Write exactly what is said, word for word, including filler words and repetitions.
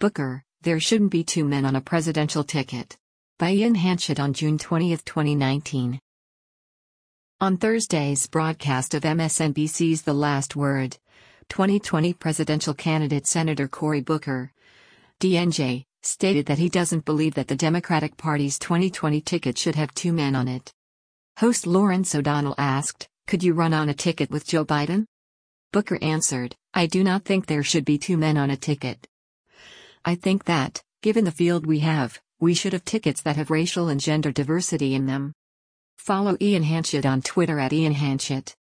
Booker, there shouldn't be two men on a presidential ticket. By Ian Hanchett on June twentieth, twenty nineteen. On Thursday's broadcast of M S N B C's The Last Word, twenty twenty presidential candidate Senator Cory Booker, D N J, stated that he doesn't believe that the Democratic Party's twenty twenty ticket should have two men on it. Host Lawrence O'Donnell asked, "Could you run on a ticket with Joe Biden?" Booker answered, "I do not think there should be two men on a ticket. I think that, given the field we have, we should have tickets that have racial and gender diversity in them." Follow Ian Hanchett on Twitter at Ian Hanchett.